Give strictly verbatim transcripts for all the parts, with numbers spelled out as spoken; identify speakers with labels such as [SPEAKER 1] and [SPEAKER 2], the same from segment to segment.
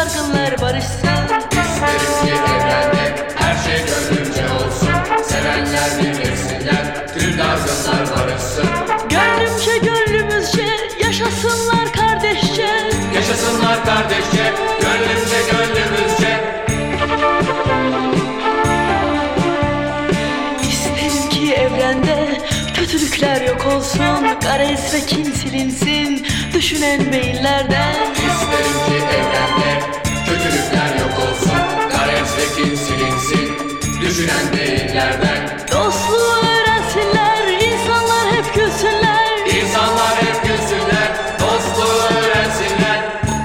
[SPEAKER 1] dargınlar barışsın.
[SPEAKER 2] İsterim ki evrende her şey gönlümce olsun. Sevenler birleşsinler, tüm dargınlar barışsın.
[SPEAKER 1] Gönlümce gönlümüzce yaşasınlar kardeşçe.
[SPEAKER 2] Yaşasınlar kardeşçe, gönlümce gönlümüzce.
[SPEAKER 1] İsterim ki evrende kötülükler yok olsun. Gares ve kin silinsin düşünen beyinlerden.
[SPEAKER 2] İsterim ki evrende kötülükler yok olsun. Gares ve kin silinsin düşünen beyinlerden.
[SPEAKER 1] Dostluğu öğrensinler, insanlar hep gülsünler.
[SPEAKER 2] İnsanlar hep gülsünler, dostluğu öğrensinler.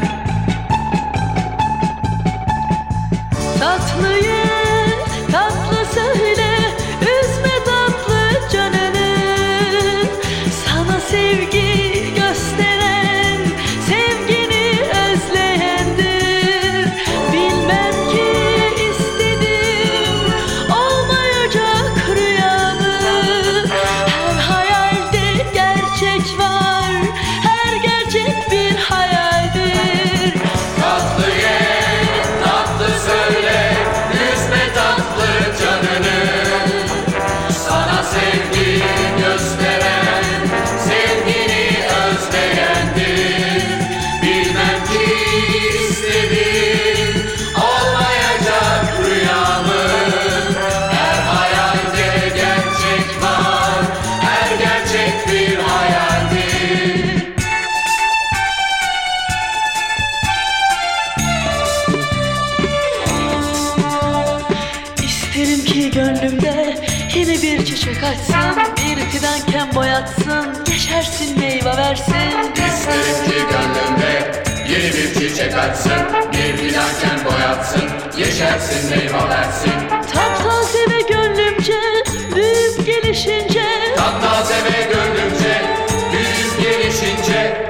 [SPEAKER 1] Tatlıyı tatlı söyle, üzme tatlı canını. Sana sevgi gösteren, sevgini özleyendir. Bilmem ki istedim, olmayacak rüyamı. Her hayalde gerçek var, her gerçek bir hayaldir.
[SPEAKER 2] Tatlı ye, tatlı söyle, üzme tatlı canını. Sana sevgi gösteren, sevgini özleyendir. Bilmem ki istedim, olmayacak rüyamı. Her hayalde gerçek var, her gerçek bir hayaldir.
[SPEAKER 1] İsterim ki gönlümde yeni bir çiçek açsın. Bir fidanken boyatsın, yeşersin meyve versin.
[SPEAKER 2] İsterim ki gönlümde yeni bir çiçek açsın. Bir fidanken boyatsın, yeşersin meyve versin.
[SPEAKER 1] Taptaze ve gönlümce büyüyüp gelişince.
[SPEAKER 2] Taptaze ve gönlümce büyüyüp gelişince.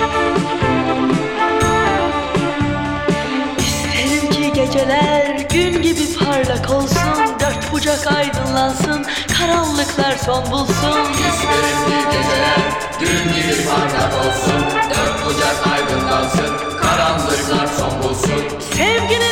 [SPEAKER 1] İsterim ki geceler gün gibi parlak olsun. Dört bucak aydınlansın, karanlıklar son bulsun.
[SPEAKER 2] İsterim ki geceler gün gibi parlak olsun. Dört bucak aydınlansın, karanlıklar son bulsun.
[SPEAKER 1] Sevginin